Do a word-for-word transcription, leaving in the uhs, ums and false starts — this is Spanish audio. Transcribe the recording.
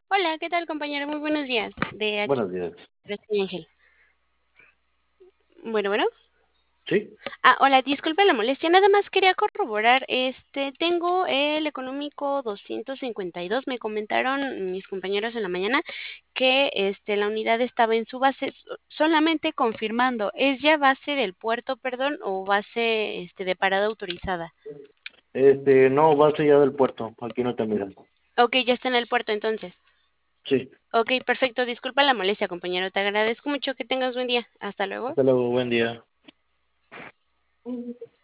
Hola, ¿qué tal, compañero? Muy buenos días. De aquí, Buenos días. soy Ángel. Bueno, bueno. ¿Sí? Ah, hola, disculpe la molestia. Nada más quería corroborar. Este, tengo el económico doscientos cincuenta y dos. Me comentaron mis compañeros en la mañana que este, la unidad estaba en su base. So- Solamente confirmando, ¿es ya base del puerto, perdón, o base este, de parada autorizada? Este, no, vas allá del puerto. Aquí no te miran. Ok, ya está en el puerto entonces. Sí. Ok, perfecto. Disculpa la molestia, compañero. Te agradezco mucho. Que tengas buen día. Hasta luego. Hasta luego, buen día.